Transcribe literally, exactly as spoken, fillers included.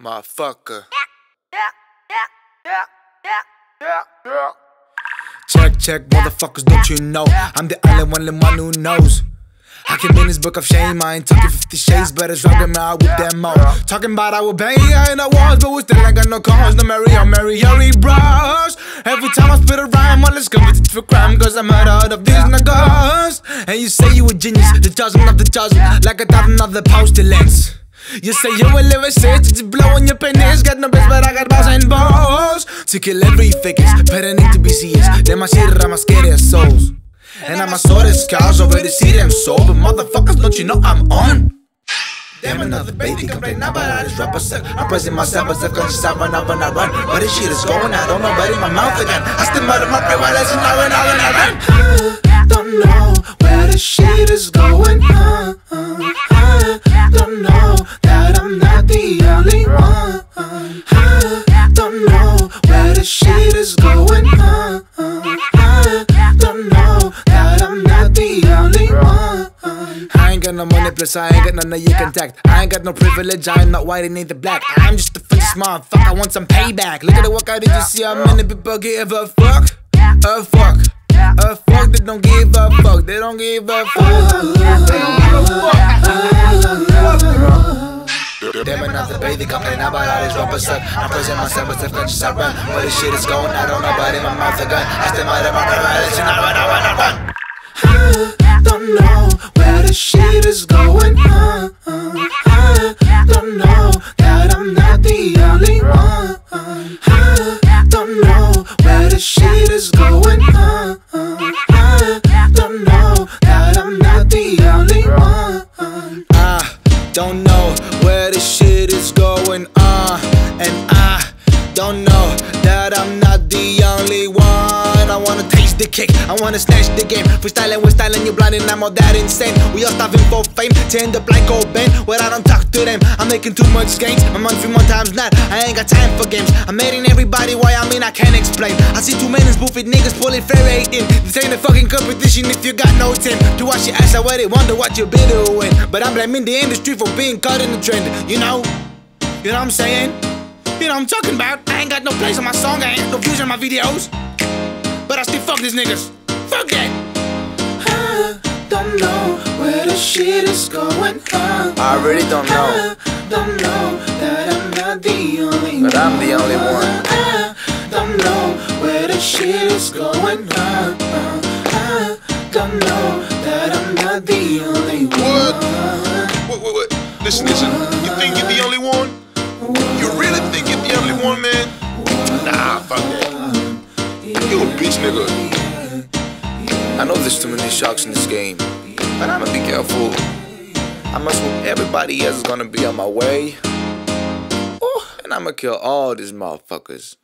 Motherfucker. Check, check, motherfuckers, don't you know I'm the only one, the one who knows. I came in this book of shame, I ain't talking fifty shades, but it's rockin' out with them all. Talking about I will bang in the walls, but we still ain't got no cars. No Mary or Mary, Harry bros. Every time I spit a rhyme, all is convicted for crime, cause I'm out of these niggas. And you say you a genius, the dozen of the dozen, like a thousand of the postulants. You say you a lyricist, just blowing your penis. Got no bitch, but I got balls and balls to kill every fakers, but I need to be serious. They my shit, I'm scared of souls. And I'm a sort of scars already see them so. But motherfuckers, don't you know I'm on? Damn, another baby complain now, but I just rap a sec. I'm pressing myself as if conscious I run up when I run. But this shit is going, I don't know, but in my mouth again. I still murder my brain while that's not when I run, I run. I don't know where this shit is going. uh, uh, I don't know that I'm not the only one. I don't know where this shit is going. uh, uh, I don't know that I'm not the only one. I ain't got no money, plus I ain't got none of your contact. I ain't got no privilege, I am not white and neither black. I'm just a finish motherfucker, I want some payback. Look at the work I did, you see how many people give a fuck? A fuck, a fuck, they don't give a fuck. They don't give a fuck. Damn, another baby complain about all this rubber stuff. I'm praising myself with self-conscious, I run. Where this shit is going, I don't know, but in my mouth a gun. I still might have my revelation, I run, I run, I run. I don't know where this shit is going. uh, uh, I don't know that I'm not the only one. I don't know where this shit is going. uh, uh, I don't know that I'm not the only one. I don't know where this shit is going. uh, And I don't know that I'm not the only one. I wanna taste the kick, I wanna snatch the game. Freestyling, we're styling, you blind and I'm all that insane. We all starving for fame, to end up like Cobain. Where I don't talk to them, I'm making too much gains. My month few more times not, I ain't got time for games. I'm making everybody why I mean I can't explain. I see too many spoofy niggas pulling fair eighteen. This ain't a fucking competition if you got no team. To watch your ass, I worry, wonder what you be doing. But I'm blaming the industry for being caught in the trend. You know, you know what I'm saying? You know what I'm talking about. I ain't got no plays on my song, I ain't no views on my videos, but I still fuck these niggas. Fuck that. I don't know where the shit is going. uh, I really don't know. I don't know that I'm not the only one. But I'm the only one. I don't know where the shit is going. uh, uh, I don't know that I'm not the only one. What? What, what, what? Listen, listen. You think you're the only one? You really think you're the only one, man? Nah, fuck that. You a bitch, nigga. I know there's too many sharks in this game, but I'ma be careful. I must hope everybody else is gonna be on my way. Ooh, and I'ma kill all these motherfuckers.